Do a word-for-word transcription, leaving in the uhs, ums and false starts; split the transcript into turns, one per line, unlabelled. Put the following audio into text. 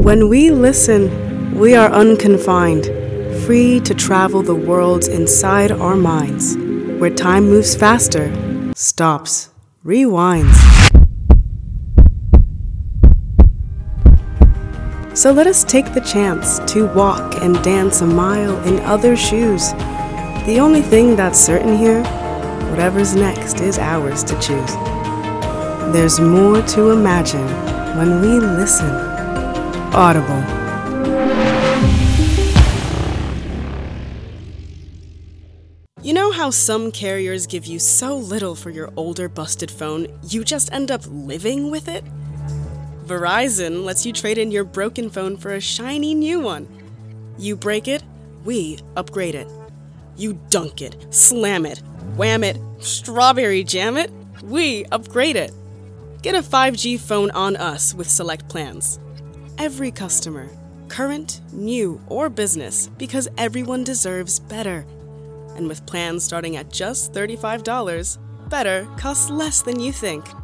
When we listen, we are unconfined, free to travel the worlds inside our minds, where time moves faster, stops, rewinds. So let us take the chance to walk and dance a mile in other shoes. The only thing that's certain here, whatever's next is ours to choose. There's more to imagine when we listen. Audible. You know how some carriers give you so little for your older busted phone, you just end up living with it? Verizon lets you trade in your broken phone for a shiny new one. You break it, we upgrade it. You dunk it, slam it, wham it, strawberry jam it, we upgrade it. Get a five G phone on us with select plans. Every customer, current, new, or business, because everyone deserves better. And with plans starting at just thirty-five dollars, better costs less than you think.